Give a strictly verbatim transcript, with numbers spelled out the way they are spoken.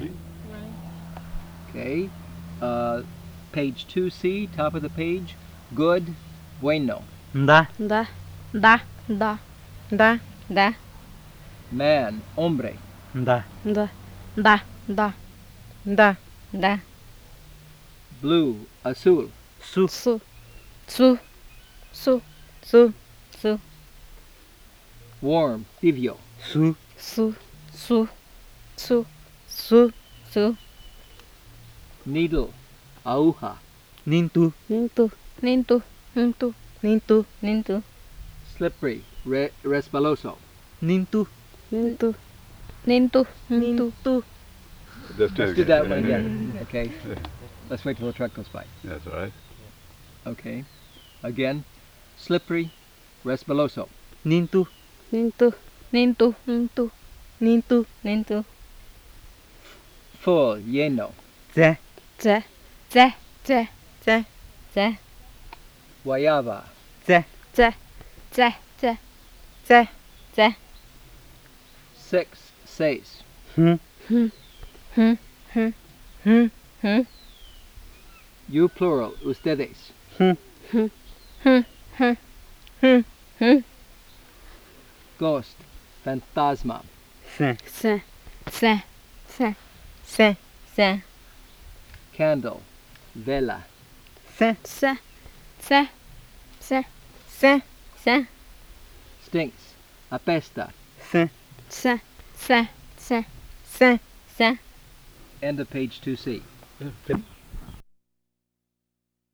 Right. Okay. Uh, page two C, top of the page. Good, bueno. Da. Da. Da. Da. Da. Da. Man, hombre. Da. Da. Da. Da. Da. Da. Blue, azul. Su. Su. Su. Su. Su. Su. Warm, tibio. Su. Su. Su. Su. Su. Su. Needle, aguja. Nintu. Nintu. Nintu. Nintu. Nintu. Nintu. Slippery, re- resbaloso. Nintu. Nintu. Nintu. Nintu. Nintu. Let's Let's do that one again. Okay. Let's wait till the truck goes by. That's all right. Okay. Again. Slippery, resbaloso. Nintu. Nintu. Nintu. Nintu. Nintu. Nintu. Full, lleno. Ze. Ze. Ze. Ze. Ze. Ze. Guayaba. Ze. Ze. Ze. Ze. Ze. Ze. Six, seis. Hm. Hmm. Hmm. Hmm. Hmm. Hmm. You plural, ustedes. Hm. Hmm. Hmm. Hmm. Hmm. Hmm. Ghost, fantasma. Se. Se. Se. Se. Se. Se. Candle, vela. Se. Se. Se. Se. Se. Se. Stinks, apesta. Se. Se. Se. Se. Se. Se. End of page two C. Se.